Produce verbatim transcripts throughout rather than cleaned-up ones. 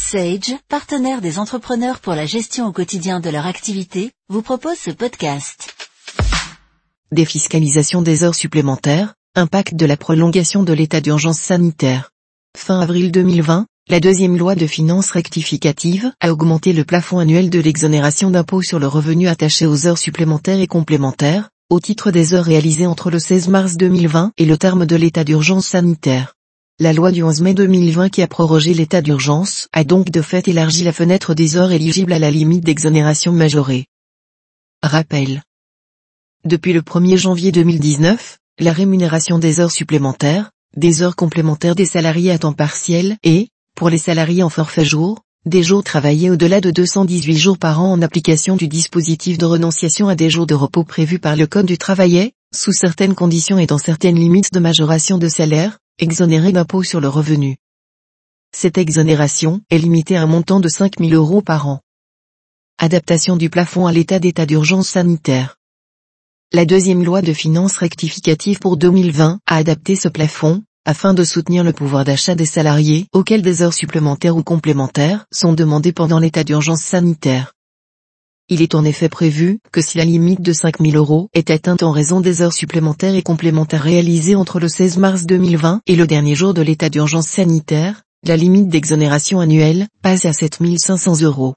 Sage, partenaire des entrepreneurs pour la gestion au quotidien de leur activité, vous propose ce podcast. Défiscalisation des heures supplémentaires, impact de la prolongation de l'état d'urgence sanitaire. Fin avril deux mille vingt, la deuxième loi de finances rectificative a augmenté le plafond annuel de l'exonération d'impôt sur le revenu attaché aux heures supplémentaires et complémentaires, au titre des heures réalisées entre le seize mars deux mille vingt et le terme de l'état d'urgence sanitaire. La loi du onze mai deux mille vingt qui a prorogé l'état d'urgence a donc de fait élargi la fenêtre des heures éligibles à la limite d'exonération majorée. Rappel. Depuis le premier janvier deux mille dix-neuf, la rémunération des heures supplémentaires, des heures complémentaires des salariés à temps partiel et, pour les salariés en forfait jour, des jours travaillés au-delà de deux cent dix-huit jours par an en application du dispositif de renonciation à des jours de repos prévu par le Code du travail est, sous certaines conditions et dans certaines limites de majoration de salaire, exonéré d'impôt sur le revenu. Cette exonération est limitée à un montant de cinq mille euros par an. Adaptation du plafond à l'état d'état d'urgence sanitaire. La deuxième loi de finances rectificative pour deux mille vingt a adapté ce plafond, afin de soutenir le pouvoir d'achat des salariés auxquels des heures supplémentaires ou complémentaires sont demandées pendant l'état d'urgence sanitaire. Il est en effet prévu que si la limite de cinq mille euros est atteinte en raison des heures supplémentaires et complémentaires réalisées entre le seize mars deux mille vingt et le dernier jour de l'état d'urgence sanitaire, la limite d'exonération annuelle passe à sept mille cinq cents euros.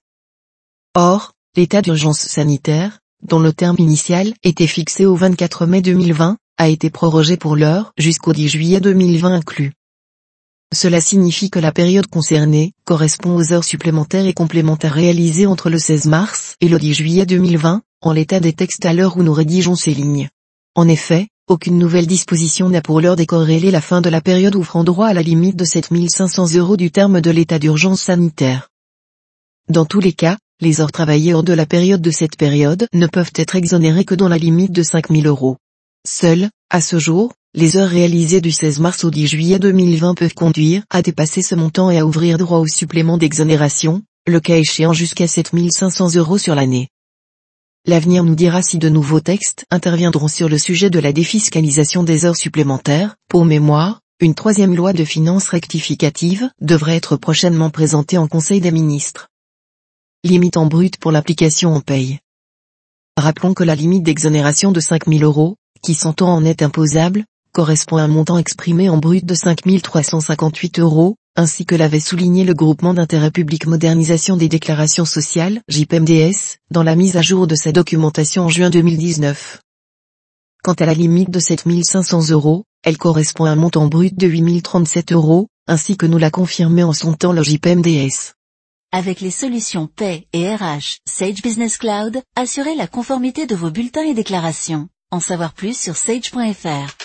Or, l'état d'urgence sanitaire, dont le terme initial était fixé au vingt-quatre mai deux mille vingt, a été prorogé pour l'heure jusqu'au dix juillet deux mille vingt inclus. Cela signifie que la période concernée correspond aux heures supplémentaires et complémentaires réalisées entre le seize mars et le dix juillet deux mille vingt, en l'état des textes à l'heure où nous rédigeons ces lignes. En effet, aucune nouvelle disposition n'a pour l'heure décorrélé la fin de la période ouvrant droit à la limite de sept mille cinq cents euros du terme de l'état d'urgence sanitaire. Dans tous les cas, les heures travaillées hors de la période de cette période ne peuvent être exonérées que dans la limite de cinq mille euros. Seules, à ce jour, les heures réalisées du seize mars au dix juillet deux mille vingt peuvent conduire à dépasser ce montant et à ouvrir droit au supplément d'exonération, le cas échéant jusqu'à sept mille cinq cents euros sur l'année. L'avenir nous dira si de nouveaux textes interviendront sur le sujet de la défiscalisation des heures supplémentaires. Pour mémoire, une troisième loi de finances rectificative devrait être prochainement présentée en Conseil des ministres. Limite en brut pour l'application en paye. Rappelons que la limite d'exonération de cinq mille euros, qui s'entend en net imposable, correspond à un montant exprimé en brut de cinq mille trois cent cinquante-huit euros, ainsi que l'avait souligné le groupement d'intérêt public Modernisation des déclarations sociales, J P M D S, dans la mise à jour de sa documentation en juin deux mille dix-neuf. Quant à la limite de sept mille cinq cents euros, elle correspond à un montant brut de huit mille trente-sept euros, ainsi que nous l'a confirmé en son temps le J P M D S. Avec les solutions Paie et R H Sage Business Cloud, assurez la conformité de vos bulletins et déclarations. En savoir plus sur sage point f r.